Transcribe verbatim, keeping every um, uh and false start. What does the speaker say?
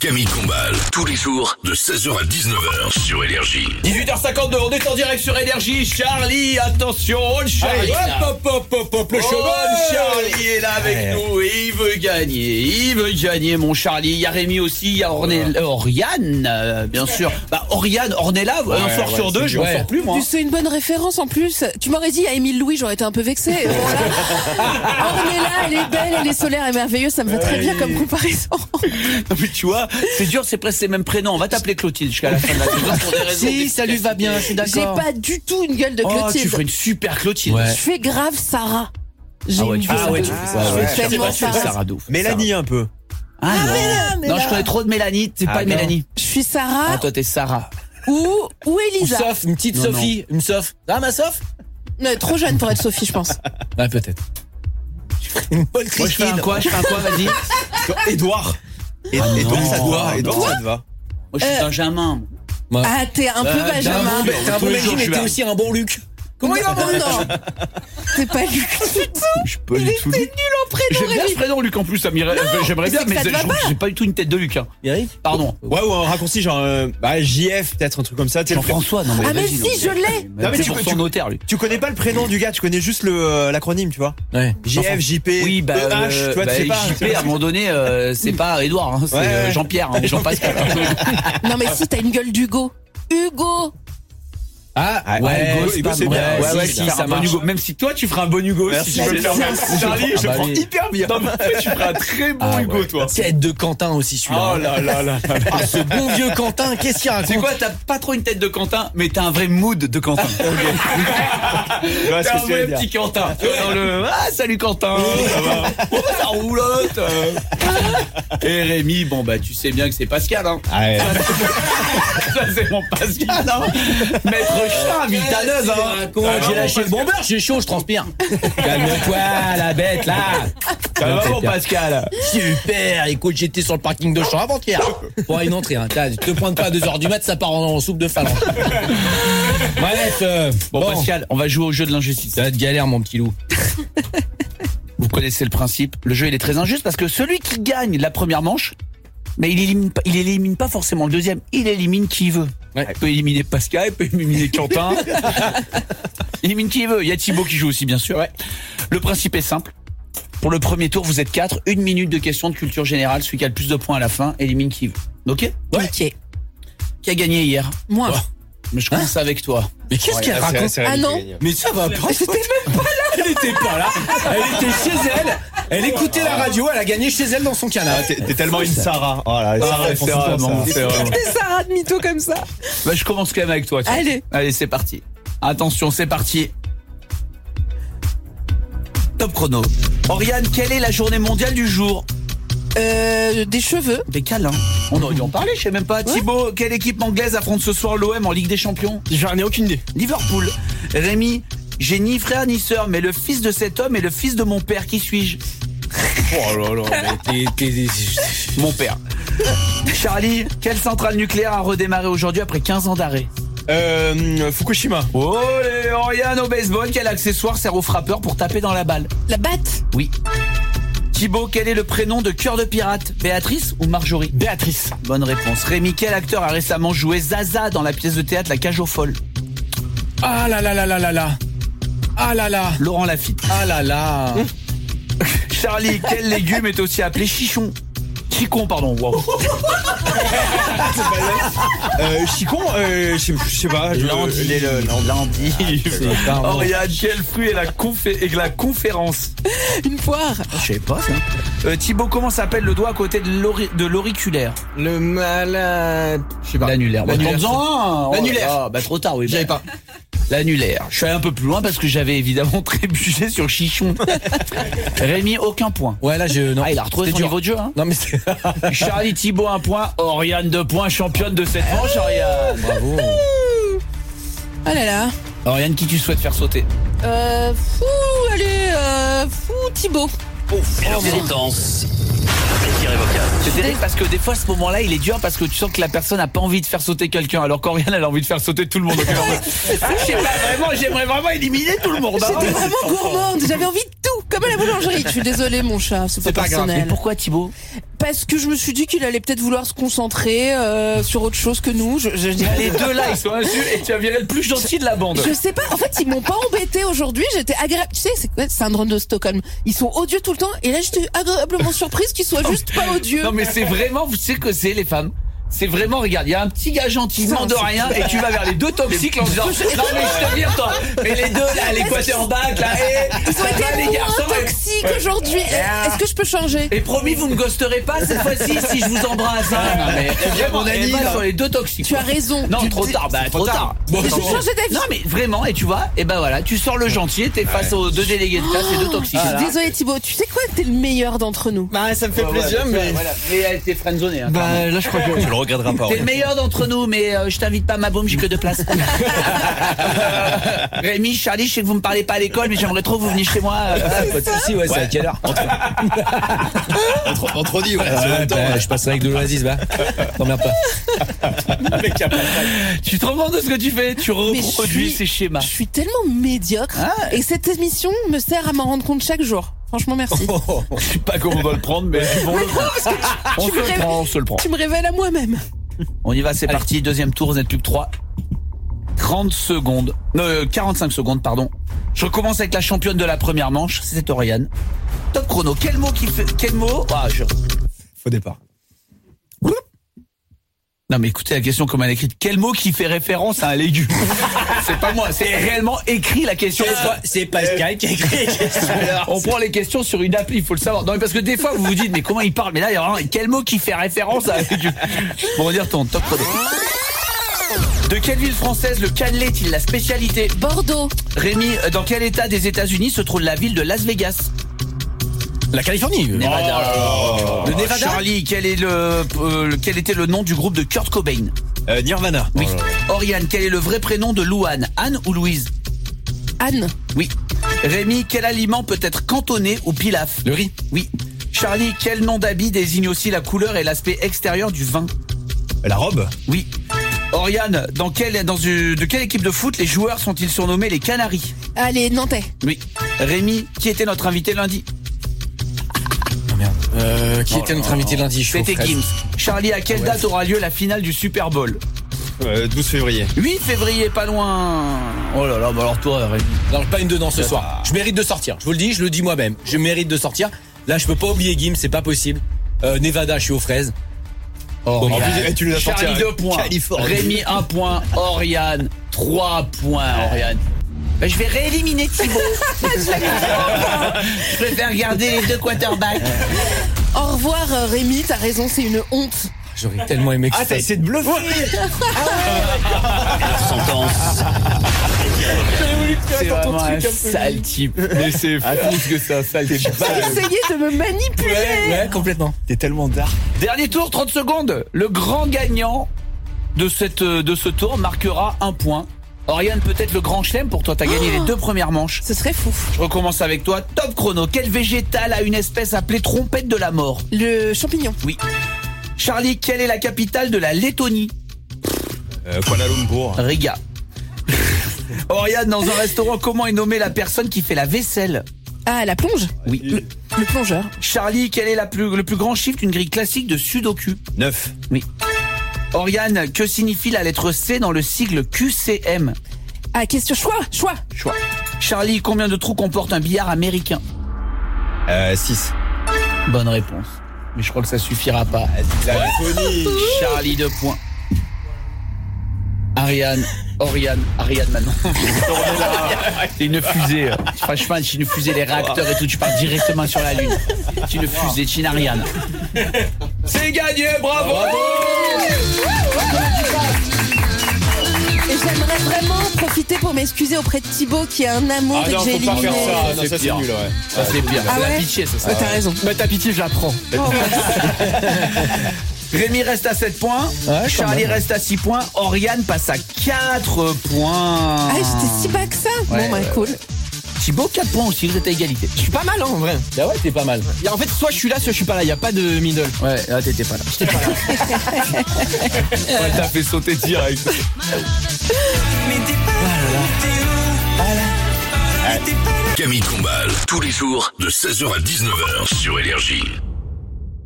Camille Combal, tous les jours de seize heures à dix-neuf heures sur Énergie. dix-huit heures cinquante-deux, on est en direct sur Énergie. Charlie, attention, Charlie. Allez, hop, hop, hop, hop, hop, le cheval. Charlie est là avec Ouais. nous et il veut gagner. Il veut gagner, mon Charlie. Il y a Rémi aussi, il y a Ornella, Oriane, euh, bien sûr. Bah, Oriane, Ornella, un soir ouais, sur deux, c'est je m'en ouais. sors plus, moi. C'est une bonne référence en plus. Tu m'aurais dit à Émile Louis, j'aurais été un peu vexée. Voilà. Ornella, elle est belle, elle est solaire et merveilleuse. Ça me va très bien comme comparaison. Non, mais tu vois, c'est dur, c'est presque les mêmes prénoms. On va t'appeler Clotilde jusqu'à la fin de la saison pour des raisons. Si, ça lui va bien, je suis J'ai d'accord. pas du tout une gueule de Oh, Clotilde. tu ferais une super Clotilde. Ouais. Je fais grave Sarah. J'ai Ah ouais, une tu fais gueule ça. ouais, de- tu fais ça, Je ouais. fais tellement Tu fais Sarah. Sarah Douf. Mélanie un peu. Ah, non. mais Non, là- je connais trop de Mélanie. C'est Ah, pas une non. Mélanie. Je suis Sarah Ah, toi, t'es Sarah. ou, ou Ou Elisa. Soph, une petite Non, Sophie, une Soph. Ah, ma Soph? Mais trop jeune pour être Sophie, je pense. Ah, peut-être. Une bonne Moi, je fais un quoi? Je fais un quoi? Vas-y. Édouard. Et- Ah Édouard, non. ça te va. Édouard, Quoi ça te va. Moi, je suis Euh, Benjamin. Ah, t'es un peu Euh, T'es un Benjamin. bon, t'es un Tous bon les Benji, jours, mais je t'es vais- aussi un bon Luc. Comment il va, mon Luc? Non. C'est pas Luc du tout. Je peux du tout. T'es nul en prénom, J'aime bien Rémi. ce prénom, Luc, en plus. Ça m'irait. J'aimerais mais bien, c'est que mais ça te je va trouve que j'ai pas du tout une tête de Luc. Hein. Eric? Pardon. Ouais, ou un raccourci genre euh, bah, J F, peut-être un truc comme ça. Tu sais, le pré- Jean-François, non mais Ah, mais vas-y, si, non, je l'ai. Non mais tu tu peux- son tu- notaire, lui. Tu connais pas le prénom du gars, tu connais juste le euh, l'acronyme, tu vois. Ouais. J F, J P, Oui, bah, E H, euh, tu vois, bah, tu sais pas. J P, à un moment donné, euh, c'est pas Édouard, hein, c'est Ouais, euh, ouais. Jean-Pierre, hein, Jean-Pascal. Non, mais si, t'as une gueule d'Hugo. Hugo. Ah, Ah, ouais, ouais, Hugo, Hugo, c'est pas c'est mal. bien. Ouais, Ouais, ouais, si, si, si, ça ça marche. marche. Hugo. Même si toi, tu feras un bon Hugo, Merci, si tu veux le merci. faire. Charlie, Ah je bah prends oui. hyper bien. Non, mais en fait, tu feras un très bon Ah, Hugo, ouais. toi. Tête de Quentin aussi, celui-là. Oh là là là là. Ah, ce bon vieux Quentin, qu'est-ce qu'il raconte? C'est quoi, t'as pas trop une tête de Quentin, mais t'as un vrai mood de Quentin. Je vois ce T'es un que tu veux vrai dire. petit Quentin. Tu vois, dans le ah salut Quentin. Ça va. Oh, ça roulotte. Et Rémi, bon bah tu sais bien que c'est Pascal, hein. Ah ouais. Ça c'est mon Pascal, hein. Maître chat, vitaneuse, hein. Raconte, j'ai lâché le bombeur, j'ai chaud, je transpire. Calme-toi, la bête, là. Ça va mon Pascal. Super, écoute, j'étais sur le parking de Champ avant-hier. Pour une entrée, hein. T'as- Te pointe pas à deux heures du mat, ça part en, en soupe de phalange. Bref, euh, Bon, Pascal, on va jouer au jeu de l'injustice. ça va être galère, mon petit loup. Vous connaissez le principe. Le jeu il est très injuste parce que celui qui gagne la première manche, mais il élimine pas, il élimine pas forcément le deuxième. Il élimine qui il veut. Ouais. Il peut éliminer Pascal, il peut éliminer Quentin. Il élimine qui il veut. Il y a Thibaut qui joue aussi, bien sûr. Le principe est simple. Pour le premier tour, vous êtes quatre. Une minute de questions de culture générale. Celui qui a le plus de points à la fin élimine qui il veut. Ok? Ok. Qui a gagné hier? Moi. Mais je commence avec toi. Mais qu'est-ce qu'elle Ah, c'est- raconte? c'est Rémi Ah qui non. gagne. Mais ça va pas. Elle était pas là. Elle était chez elle. Elle écoutait la radio. Elle a gagné chez elle dans son Ah, canapé. T'es t'es tellement une Sarah. Oh là, Sarah, ouais, c'est c'est vraiment vraiment- ça. c'est vraiment- Des Sarah de mytho comme ça. Bah, je commence quand même avec toi. tiens. Allez. Allez, c'est parti. Attention, c'est parti. Top chrono. Oriane, quelle est la journée mondiale du jour? Euh, des cheveux. Des câlins. On aurait dû en parler, je sais même pas. Thibaut, quelle équipe anglaise affronte ce soir l'O M en Ligue des Champions? J'en ai aucune idée. Liverpool. Rémi, j'ai ni frère ni sœur, mais le fils de cet homme est le fils de mon père. Qui suis-je? Oh là là, mais t'es- t'es- Mon père. Charlie, quelle centrale nucléaire a redémarré aujourd'hui après quinze ans d'arrêt? Euh, Fukushima. Oh, et Oriane au baseball, quel accessoire sert au frappeur pour taper dans la balle? La batte. Oui. Thibaut, quel est le prénom de Cœur de Pirate? Béatrice ou Marjorie? Béatrice. Bonne réponse. Rémi, quel acteur a récemment joué Zaza dans la pièce de théâtre La Cage aux Folles? Ah là là là là là là. Ah là là. Laurent Lafitte. Ah là là. Charlie, quel légume est aussi appelé chichon? Chicon, pardon. Wow. Euh, Chicon, euh, je je sais pas. je- L'endive. les- le- L'endive. C'est pas bon. Oriane, quel fruit est la, confé- est la conférence? Une poire. Je sais pas ça. Euh, Thibaut, comment s'appelle le doigt à côté de l'auri- de l'auriculaire? Le malade. Je sais pas. L'annulaire. Bah, L'annulaire. t'en faisais un. L'annulaire. Ah, bah trop tard, oui. J'avais bah. pas. L'annulaire. Je suis allé un peu plus loin parce que j'avais évidemment trébuché sur Chichon. Rémi, aucun point. Ouais, là, je. Non. Ah, il a retrouvé C'était son dur. niveau de jeu, hein. Non, mais c'est. Charlie Thibaut, un point. Oriane, deux points. Championne de cette manche, Oriane. Bravo. Oh là là. Oriane, qui tu souhaites faire sauter? Euh, fou, allez, euh, fou Thibaut. Intense. Irrévocable. C'est terrible parce que des fois, à ce moment-là, il est dur parce que tu sens que la personne n'a pas envie de faire sauter quelqu'un, alors qu'Oriane, elle a envie de faire sauter tout le monde. Donc, elle est en mode, ah, je sais pas, vraiment, j'aimerais vraiment éliminer tout le monde. hein. J'étais vraiment gourmande, j'avais envie de tout, Comme à la boulangerie. Je suis désolée, mon chat, c'est pas, pas grave. personnel. Mais pourquoi Thibaut? Parce que je me suis dit qu'il allait peut-être vouloir se concentrer euh, sur autre chose que nous. Je, je, je- Les deux là, ils sont insus et tu as viré le plus gentil de la bande. Je sais pas, en fait, ils m'ont pas embêté aujourd'hui, j'étais agréable. Tu sais, c'est quoi, syndrome de Stockholm? Ils sont odieux tout le temps, et là, j'étais agréablement surprise qu'ils soient juste pas odieux. Non mais c'est vraiment, vous savez que c'est les femmes. C'est vraiment, regarde, il y a un petit gars gentil, Ça, demande de c'est rien, et tu vas vers les deux toxiques en disant, non mais je te vire toi, mais les deux là, les quarterbacks là, et Ils ont ça été va les moins garçons. et- toxiques aujourd'hui. Est-ce que je peux changer? Et promis, vous me ghosterez pas cette fois-ci si je vous embrasse. Hein. Non, mais vraiment, mon ami, elle va là. sur les deux toxiques. Tu as raison. Non, Tu- trop tard, bah trop tard. Mais je vais changer d'avis. Non mais vraiment, et tu vois, et ben voilà, tu sors le gentil, t'es face aux deux délégués de classe et deux toxiques. Je suis désolée Thibaut, tu sais quoi, t'es le meilleur d'entre nous. Bah, ça me fait Ouais, plaisir, ouais, mais. voilà. Mais elle était friendzonée. Hein, clairement. Bah, là, je crois que tu le regretteras pas. T'es le meilleur d'entre nous, mais euh, je t'invite pas à ma boum, j'ai que deux places. Rémi, Charlie, je sais que vous me parlez pas à l'école, mais j'aimerais trop que vous veniez chez moi. euh, Pas de soucis, ouais, c'est à quelle heure? Entre, entre dit, ouais, c'est en Ouais, même temps. bah, je passerai avec de l'oasis, bah. T'emmerdes pas. Tu te rends compte de ce que tu fais? Tu Mais je reproduis suis- ces schémas. Je suis tellement médiocre Ah. et cette émission me sert à m'en rendre compte chaque jour. Franchement, merci. Je sais pas comment on doit le prendre, mais bon, le prend. On tu se me le rêves- prend, on se le prend. Tu me révèles à moi-même. On y va, c'est parti. Deuxième tour, vous n'êtes plus que trois. trente secondes. Non, euh, quarante-cinq secondes, pardon. Je recommence avec la championne de la première manche, c'est Oriane. Top chrono. Quel mot qui fait, quel mot? Ah, je... Faux départ. Non, mais écoutez la question comme elle est écrite. Quel mot qui fait référence à un légume? C'est pas moi, c'est réellement écrit la question. C'est Pascal qui a écrit les questions. On prend les questions sur une appli, il faut le savoir. Non, mais parce que des fois, vous vous dites, mais comment il parle? Mais là, il y a vraiment, quel mot qui fait référence à un légume? Bon, on va dire ton top chrono. De quelle ville française le cannelé est-il la spécialité? Bordeaux. Rémi, euh, dans quel état des États-Unis se trouve la ville de Las Vegas? La Californie. Nevada. Le Nevada. Charlie, quel est le, euh, le- quel était le nom du groupe de Kurt Cobain? Euh, Nirvana. Oui. Oriane, quel est le vrai prénom de Louane? Anne ou Louise? Anne. Oui. Rémi, quel aliment peut être cantonné ou pilaf? Le riz. Oui. Charlie, quel nom d'habit désigne aussi la couleur et l'aspect extérieur du vin? La robe. Oui. Oriane, dans quelle, dans une, de quelle équipe de foot les joueurs sont-ils surnommés les Canaries? Allez, Nantais. Oui. Rémi, qui était notre invité lundi? Euh, qui était notre invité lundi? Je suis aux C'était fraises. Gims. Charlie, à quelle date aura lieu la finale du Super Bowl? Euh, douze février. huit février, pas loin. Oh là là, bah alors toi, Rémi. Non, pas une dedans ce soir. Je mérite de sortir. Je vous le dis, je le dis moi-même. Je mérite de sortir. Là, je peux pas oublier Gims, c'est pas possible. Euh, Nevada, je suis aux fraises. Oh, En plus, eh, tu nous as sorti Charlie, un- deux points. Californie. Rémi, un point. Oriane, trois points, Oriane. Bah, je vais rééliminer Thibaut. Je préfère garder les deux quarterbacks. Au revoir euh, Rémi, t'as raison, c'est une honte. J'aurais tellement aimé que Ah, ça. t'as essayé de bluffer. C'est vraiment un sale type. Mais c'est fou que c'est un sale type. T'as essayé de me manipuler. Ouais, ouais, complètement. T'es tellement dark. Dernier tour, trente secondes. Le grand gagnant de, cette, de ce tour marquera un point. Oriane, peut-être le grand chelem pour toi, t'as gagné les deux premières manches. Ce serait fou. Je recommence avec toi. Top chrono. Quel végétal a une espèce appelée trompette de la mort? Le champignon. Oui. Charlie, quelle est la capitale de la Lettonie? Euh, Kuala Lumpur. Riga. Oriane, dans un restaurant, comment est nommée la personne qui fait la vaisselle? Ah, la plonge. Oui. Le plongeur. Charlie, quel est la plus, le plus grand chiffre d'une grille classique de Sudoku? neuf. Oui. Oriane, que signifie la lettre C dans le sigle Q C M? Ah, question choix, choix. Choix. Charlie, combien de trous comporte un billard américain? Euh, six. Bonne réponse. Mais je crois que ça suffira pas. La phonie. Charlie, deux points. Ariane, Oriane, Ariane maintenant. C'est une fusée. euh, Franchement, c'est une fusée, les réacteurs et tout. Tu pars directement sur la Lune. C'est une fusée, c'est une Ariane. C'est gagné, bravo! Et j'aimerais vraiment profiter pour m'excuser auprès de Thibaut qui a un amour Ah et non, que j'ai faut pas éliminé. faire ça. Non, C'est ça c'est pire. nul, ouais. Ça, c'est pire. Ah C'est la ouais pitié, ça. ça. Ouais, t'as raison. Bah, ta pitié, je la prends. Rémi reste à sept points. Ouais, quand Charlie même. reste à six points. Oriane passe à quatre points. Ah, j'étais si bas que ça. Ouais, Bon, bah, ouais, cool. Thibaut, quatre points aussi. Vous êtes à égalité. Je suis pas mal, hein, en vrai. Bah ouais, t'es pas mal. Y a- En fait, soit je suis là, soit je suis pas là. Y a pas de middle. Ouais, là, t'étais pas là. J'étais pas là. Ouais, t'as fait sauter direct. Mais t'es pas là, t'es où? T'es pas là, Camille Combal, tous les jours de seize heures à dix-neuf heures sur Énergie.